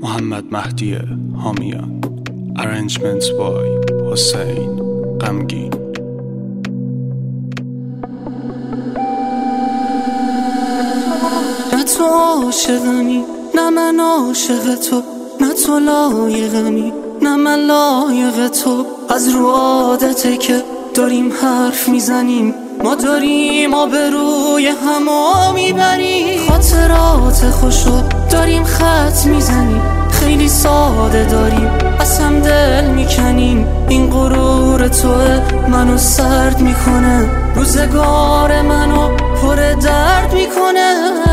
محمد مهدی حامیان. Arrangements by حسین غمگین. نه تو عاشقمی نه من عاشق تو، نه تو لایقمی نه من لایق تو. از رو عادته که داریم حرف میزنیم، ما داریم آبروی همو میبریم. خاطرات خوشو داریم خط میزنیم، خیلی ساده داریم از هم دل میکنیم. این غرور توه منو سرد میکنه، روزگار منو پر درد میکنه.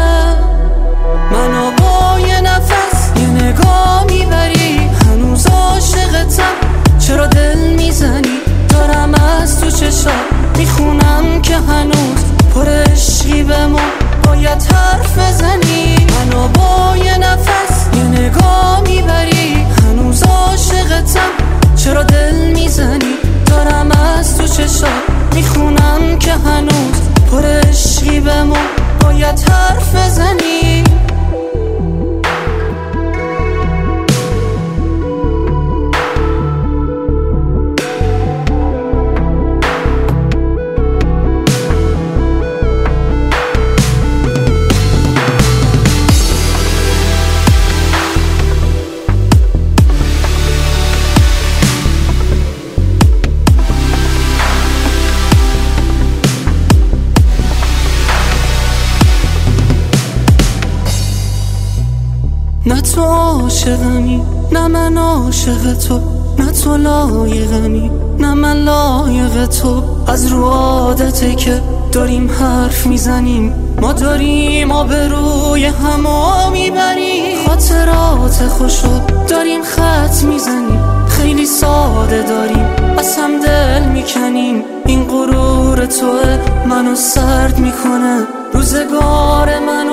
منو با یه نفس یه نگاه میبری، هنوز عاشقتم چرا دل میزنی؟ دارم از تو چشات میخونم که هنوز پر عشقی بمون، باید حرف بزنی. منو با یه نفس یه نگاه میبری، هنوز عاشقتم چرا دل میزنی؟ دارم از تو چشات میخونم که هنوز پر عشقی بمون، باید حرف بزنی. نه تو عاشقمی نه من عاشق تو، نه تو لایقمی نه من لایق تو. از رو عادته که داریم حرف میزنیم، ما داریم آبروی همو میبریم. خاطرات خوشو داریم خط میزنیم، خیلی ساده داریم از هم دل میکنیم. این غرور توه منو سرد میکنه، روزگار من